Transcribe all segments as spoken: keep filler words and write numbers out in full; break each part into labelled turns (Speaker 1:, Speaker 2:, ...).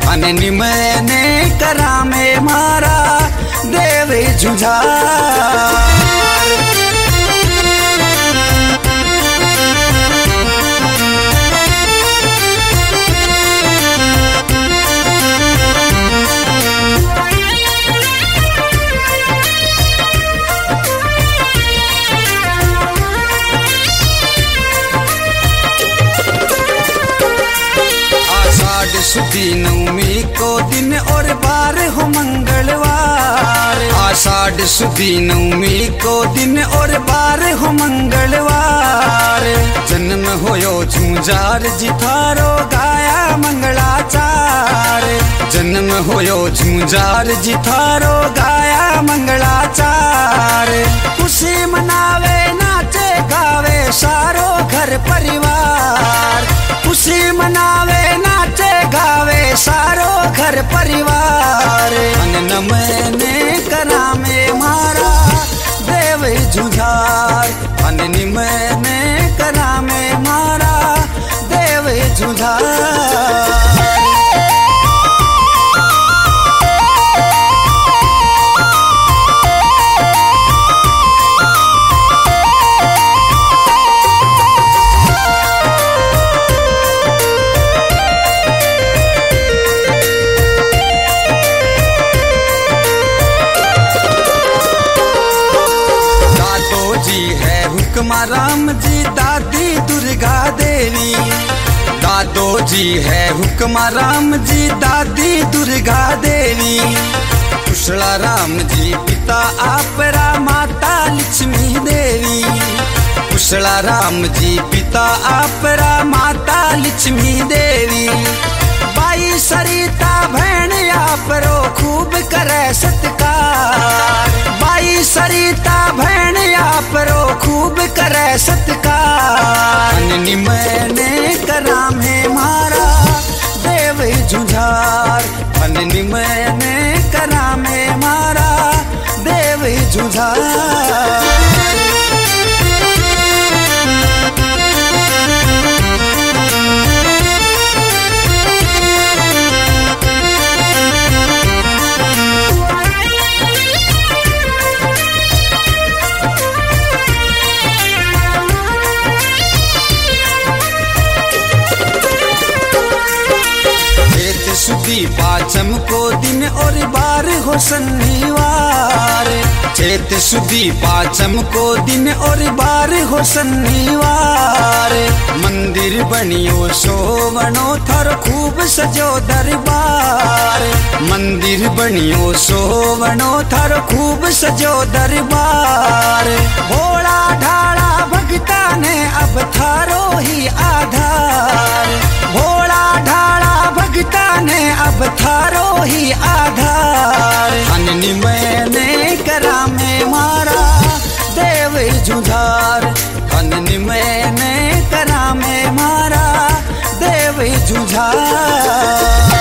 Speaker 1: અને નિમયને કરામે મારા દેવ જુઝાર। सुदी नवमी को दिन और बार हो मंगलवार। आषाढ़ सुदी नवमी को दिन और बार हो मंगलवार। जन्म होयो झूझार जी थारो गाया मंगलाचार। जन्म होयो झूझार जी थारो गाया मंगलाचार। खुशी मनावे नाचे गावे सारो घर परिवार। खुशी मनावे नाचे गावे सारो घर परिवार। नमने करामे मारा देव जुझार। निमने करामे मारा देव जुझार। राम जी दादी दुर्गा देवी। दादो जी है हुक्मा राम जी दादी दुर्गा देवी। कुशला राम जी पिता आपरा माता लक्ष्मी देवी। कुशला राम जी पिता आपरा माता लक्ष्मी देवी। बाई सरिता भैन आपरो खूब करे सत्कार। बाई सरिता भैन आपरो खूब करे सत्कार। निमने करामे मारा देव जुझार। निमने करामे मारा देव जुझार। सुदी पाचम को दिन और बार हो शनिवार। चैत सुदी पाचम को दिन और बार हो शनिवार। मंदिर बनियो सोवनो थर खूब सजो दरबार। मंदिर बनियो सोवनो थर खूब सजो दरबार। भोला ढाला भगता ने अब थारो ही आधार। भोला ढाला भगता ने अब थारो ही आधार। निमने करामे मारा देव जुझार। निमने करामे मारा देव जुझार।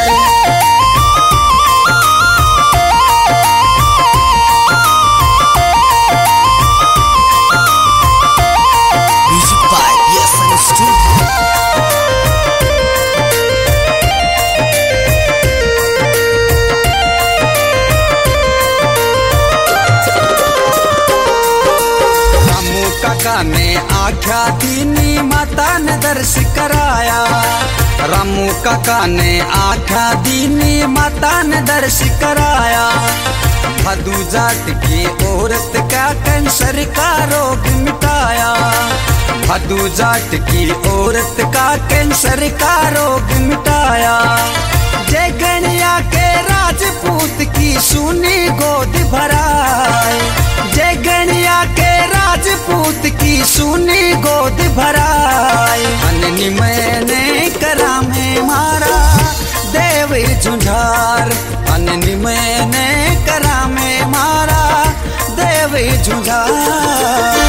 Speaker 1: ने आख्या दीनी माता ने दर्श कराया। रामू काका ने आख्या दीनी माता ने दर्श कराया। भदू जाट की औरत का कैंसर का रोग मिटाया। भदू जाट की औरत का कैंसर का रोग मिटाया। जय गणिया के राजपूत की सुनी गोद भराए। जय गणिया के राजपूत की सुनी गोद भराए। निमने करामे मारा देव जुझार। निमने करामे मारा देव जुझार।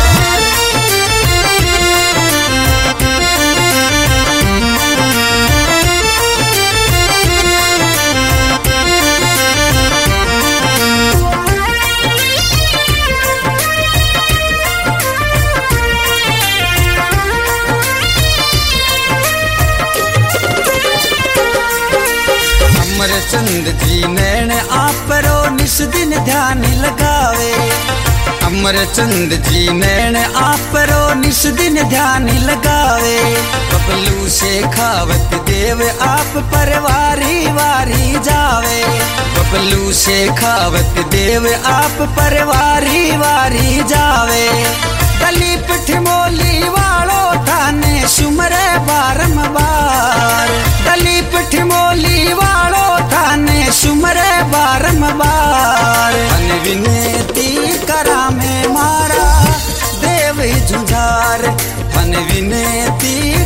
Speaker 1: अमरचंद जी नैन आपरो निस दिन ध्यान लगावे। अमरचंद जी नैन आपरो निस दिन ध्यान लगावे। बबलू शेखावत देव आप पर वारी वारी जावे। बबलू शेखावत देव आप पर वारी वारी जावे। दलीप ठिमोली वालो थाने सुमरे बारंबार। दलीप ठिमोली वालो थाने सुमरे बारंबार। अन विनती करा में मारा देव झुंझार। अन विनती